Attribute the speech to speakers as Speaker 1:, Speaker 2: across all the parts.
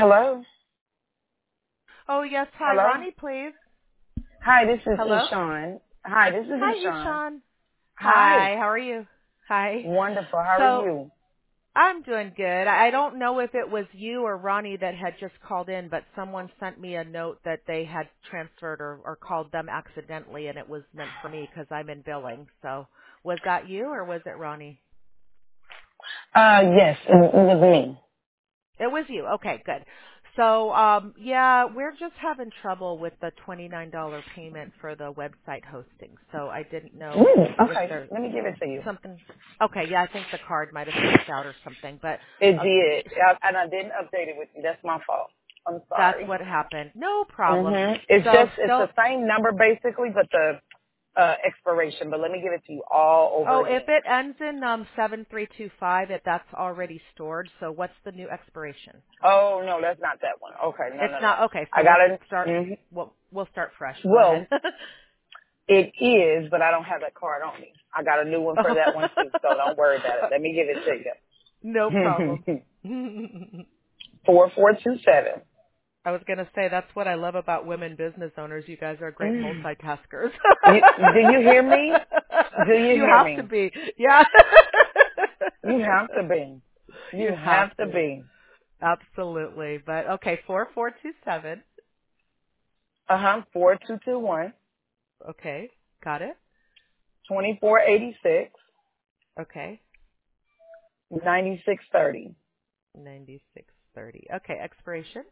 Speaker 1: Hello?
Speaker 2: Oh, yes. Hi,
Speaker 1: Hello?
Speaker 2: Ronnie, please.
Speaker 1: Hi, this is
Speaker 2: Hello?
Speaker 1: Eshawn. Hi, this is
Speaker 2: Hi,
Speaker 1: Eshawn.
Speaker 2: Ishan.
Speaker 1: Hi.
Speaker 2: Hi, how are you? Hi.
Speaker 1: Wonderful. How are
Speaker 2: So,
Speaker 1: you?
Speaker 2: I'm doing good. I don't know if it was you or Ronnie that had just called in, but someone sent me a note that they had transferred or called them accidentally, and it was meant for me because I'm in billing. So, was that you or was it Ronnie?
Speaker 1: Yes, it was me.
Speaker 2: It was you. Okay, good. So, yeah, we're just having trouble with the $29 payment for the website hosting. So I didn't know
Speaker 1: Ooh,
Speaker 2: if
Speaker 1: okay.
Speaker 2: there's
Speaker 1: Let me give it to you.
Speaker 2: something. Okay, yeah, I think the card might have skipped out or something, but
Speaker 1: It
Speaker 2: uh,
Speaker 1: did. And I didn't update it with you. That's my fault. I'm
Speaker 2: that's
Speaker 1: sorry.
Speaker 2: what happened. No problem. So
Speaker 1: It's
Speaker 2: still,
Speaker 1: the same number basically, but the expiration. But let me give it to you all over
Speaker 2: oh, if
Speaker 1: again.
Speaker 2: it ends in 7325, that's already stored. So what's the new expiration?
Speaker 1: Oh, no, that's not that one. Okay, no,
Speaker 2: It's
Speaker 1: no, no.
Speaker 2: not okay.
Speaker 1: I
Speaker 2: So
Speaker 1: got
Speaker 2: we'll
Speaker 1: it.
Speaker 2: start.
Speaker 1: Mm-hmm.
Speaker 2: We'll start fresh. Go
Speaker 1: Well,
Speaker 2: ahead.
Speaker 1: it is, but I don't have that card on me. I got a new one for that one too, so don't worry about it. Let me give it
Speaker 2: No
Speaker 1: to
Speaker 2: problem.
Speaker 1: you. 4427.
Speaker 2: I was going to say that's what I love about women business owners. You guys are great multitaskers.
Speaker 1: Do you hear me? Do you
Speaker 2: You
Speaker 1: hear
Speaker 2: have to
Speaker 1: me?
Speaker 2: be. Yeah.
Speaker 1: You have to be.
Speaker 2: You
Speaker 1: You
Speaker 2: have
Speaker 1: have to
Speaker 2: to.
Speaker 1: be.
Speaker 2: Absolutely. But okay, 4427.
Speaker 1: 4221,
Speaker 2: Okay. Got it.
Speaker 1: 2486,
Speaker 2: Okay.
Speaker 1: 9630,
Speaker 2: 9630. Okay, expiration.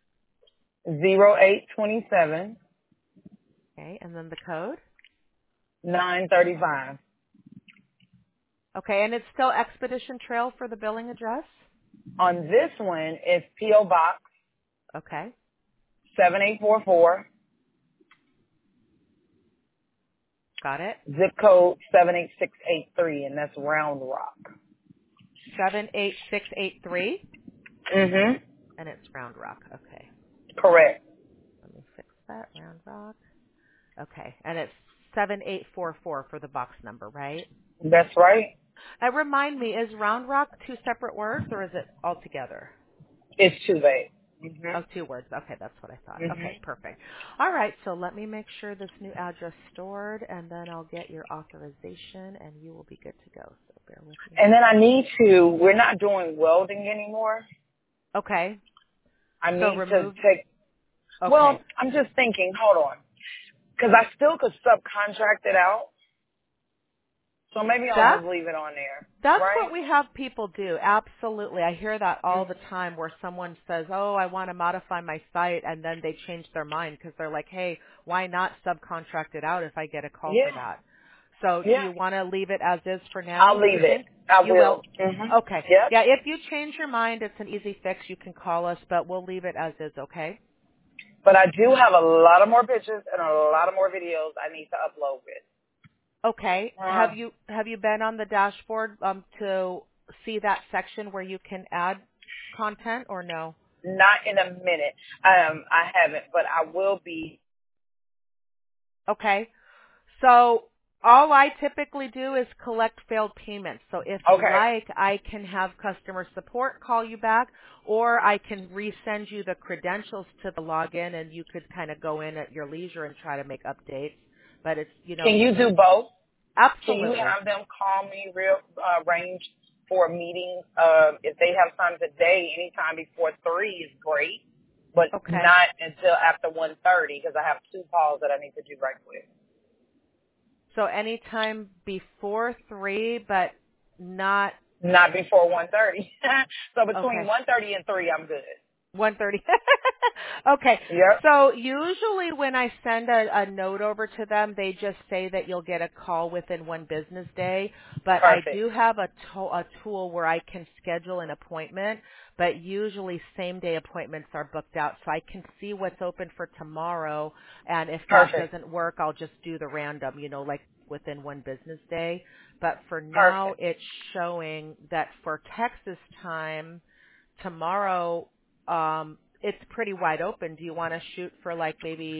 Speaker 1: 0827,
Speaker 2: Okay, and then the code.
Speaker 1: 935.
Speaker 2: Okay, and it's still Expedition Trail for the billing address?
Speaker 1: On this one, it's P.O. Box
Speaker 2: Okay.
Speaker 1: 7844,
Speaker 2: Got it.
Speaker 1: zip code 78683, and that's Round Rock.
Speaker 2: 78683.
Speaker 1: Mm-hmm.
Speaker 2: And it's Round Rock. Okay.
Speaker 1: Correct.
Speaker 2: Let me fix that. Round Rock. Okay. And it's 7844 for the box number, right?
Speaker 1: That's right.
Speaker 2: Remind me, is Round Rock two separate words or is it all together?
Speaker 1: It's too late.
Speaker 2: Oh,
Speaker 1: Mm-hmm.
Speaker 2: two words. Okay, that's what I thought. Okay,
Speaker 1: Mm-hmm.
Speaker 2: perfect. All right, so let me make sure this new address stored, and then I'll get your authorization, and you will be good to go. So bear with me
Speaker 1: And then
Speaker 2: here.
Speaker 1: I need to, we're not doing welding anymore.
Speaker 2: Okay,
Speaker 1: I
Speaker 2: so
Speaker 1: need to
Speaker 2: remove.
Speaker 1: take, well,
Speaker 2: Okay,
Speaker 1: I'm just thinking, hold on. Because I still could subcontract it out. So maybe I'll
Speaker 2: that's
Speaker 1: just leave it on there.
Speaker 2: That's
Speaker 1: Right?
Speaker 2: what we have people do. Absolutely. I hear that all
Speaker 1: Mm-hmm.
Speaker 2: the time where someone says, oh, I want to modify my site, and then they change their mind because they're like, hey, why not subcontract it out if I get a call for
Speaker 1: Yeah.
Speaker 2: that? So do
Speaker 1: Yeah.
Speaker 2: you want to leave it as is for
Speaker 1: I'll
Speaker 2: now, you
Speaker 1: leave it.
Speaker 2: think?
Speaker 1: I
Speaker 2: You will?
Speaker 1: will. Mm-hmm.
Speaker 2: Okay.
Speaker 1: Yep.
Speaker 2: Yeah, if you change your mind, it's an easy fix. You can call us, but we'll leave it as is, okay?
Speaker 1: But I do have a lot of more pictures and a lot of more videos I need to upload with.
Speaker 2: Okay.
Speaker 1: Uh,
Speaker 2: Have you been on the dashboard to see that section where you can add content or no?
Speaker 1: Not in a minute. I haven't, but I will be.
Speaker 2: Okay. So all I typically do is collect failed payments. So if you
Speaker 1: Okay.
Speaker 2: like, I can have customer support call you back, or I can resend you the credentials to the login, and you could kind of go in at your leisure and try to make updates. But it's,
Speaker 1: Can you do both? Can you
Speaker 2: absolutely.
Speaker 1: have them call me arrange for a meeting? If they have time today, anytime before 3 is great, but
Speaker 2: Okay.
Speaker 1: not until after 1:30 because I have 2 calls that I need to do right quick.
Speaker 2: So anytime before 3, but not,
Speaker 1: Not before 1:30. So between
Speaker 2: okay.
Speaker 1: 1:30 and 3, I'm good.
Speaker 2: 1:30. Okay.
Speaker 1: Yep.
Speaker 2: So usually when I send a note over to them, they just say that you'll get a call within one business day. But I
Speaker 1: Perfect.
Speaker 2: do have a tool where I can schedule an appointment, but usually same day appointments are booked out. So I can see what's open for tomorrow. And if that
Speaker 1: Perfect.
Speaker 2: doesn't work, I'll just do the random, like within one business day. But for now,
Speaker 1: Perfect.
Speaker 2: it's showing that for Texas time, tomorrow, it's pretty wide open. Do you want to shoot for like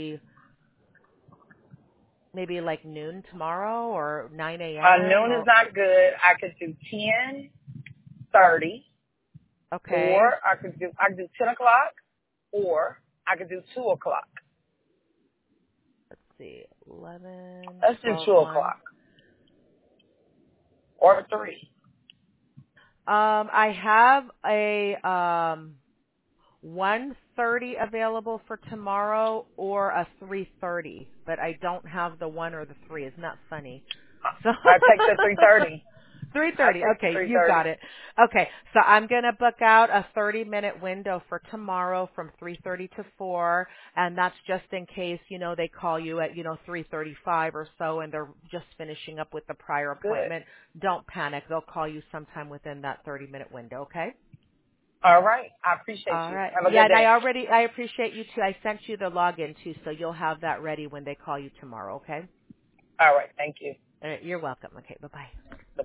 Speaker 2: maybe like noon tomorrow or 9 a.m.
Speaker 1: Noon is
Speaker 2: or
Speaker 1: not good. I could do 10:30, or
Speaker 2: okay,
Speaker 1: I could do 10 o'clock. or I could do 2 o'clock.
Speaker 2: Let's see, 11,
Speaker 1: Let's do
Speaker 2: 12,
Speaker 1: 2
Speaker 2: 1.
Speaker 1: o'clock. Or 3.
Speaker 2: I have a 1:30 available for tomorrow or a 3:30, but I don't have the 1 or the 3. Isn't that funny? So
Speaker 1: I take the 3:30.
Speaker 2: 3:30. Okay, you
Speaker 1: 3:30.
Speaker 2: got it. Okay, so I'm going to book out a 30-minute window for tomorrow from 3:30 to 4, and that's just in case, they call you at, 3:35 or so and they're just finishing up with the prior
Speaker 1: Good.
Speaker 2: appointment. Don't panic. They'll call you sometime within that 30-minute window, okay?
Speaker 1: All right. I appreciate
Speaker 2: All
Speaker 1: you.
Speaker 2: right.
Speaker 1: Have a
Speaker 2: Yeah,
Speaker 1: good
Speaker 2: and
Speaker 1: day.
Speaker 2: I appreciate you too. I sent you the login too, so you'll have that ready when they call you tomorrow, okay?
Speaker 1: All right. Thank you.
Speaker 2: All right, you're welcome. Okay, bye-bye.